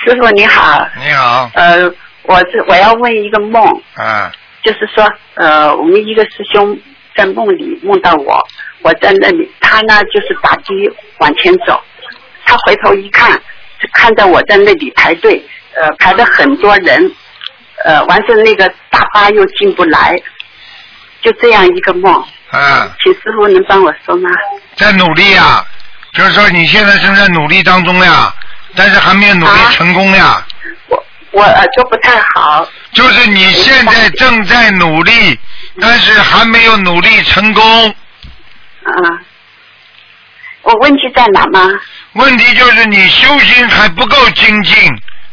师傅你好。 你好。 我要问一个梦。 啊。 就是说，我们一个师兄在梦里梦到我在那里，他呢就是打的往前走，他回头一看，就看到我在那里排队，排了很多人，完事那个大巴又进不来，就这样一个梦。 啊。 请师傅能帮我说吗？ 在努力呀，就是说你现在正在努力当中呀，但是还没有努力成功呀。 我耳朵不太好。 就是你现在正在努力，但是还没有努力成功。 我问题在哪吗？ 问题就是你修行还不够精进。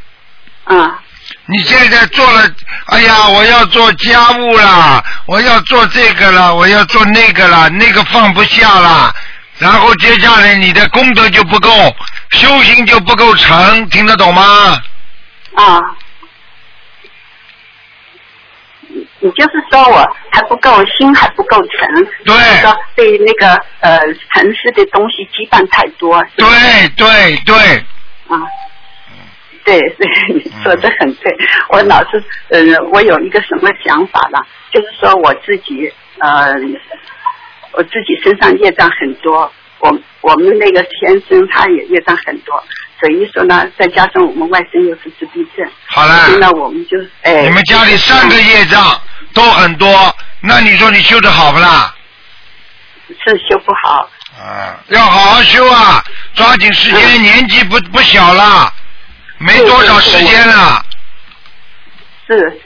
你现在做了，哎呀，我要做家务啦，我要做这个了，我要做那个了，那个放不下了，然后接下来你的功德就不够，修行就不够成，听得懂吗？ 你就是说我还不够，心还不够沉。 对。 说被那个尘世的东西羁绊太多。 对。 对，你说得很对。我老是我有一个什么想法了，就是说我自己身上业障很多，我们那个先生他也业障很多，所以说呢，再加上我们外甥又是自闭症， 好了， 那我们就你们家里3个业障都很多，那你说你修得好不啦？ 是修不好。 要好好修啊，抓紧时间，年纪不小了，没多少时间了。 是。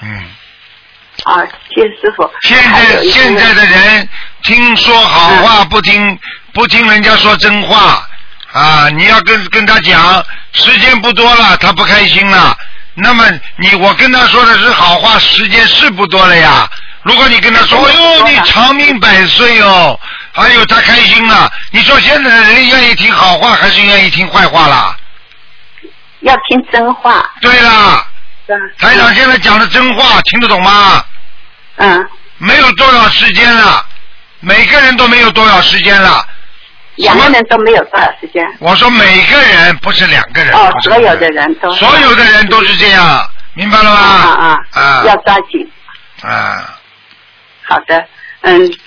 谢谢师傅。 现在的人听说好话不听人家说真话啊！你要跟他讲，时间不多了，他不开心了。那么我跟他说的是好话，时间是不多了呀。如果你跟他说，哎呦，你长命100岁哦，哎呦，他开心了。你说现在的人愿意听好话还是愿意听坏话啦？ 要听真话。 对啦。台长现在讲的真话，听得懂吗？没有多少时间了，每个人都没有多少时间了。 2个人都没有多少时间。 我说每个人，不是2个人。 所有的人都。 所有的人都是这样，明白了吗？ 要抓紧。 啊。 好的，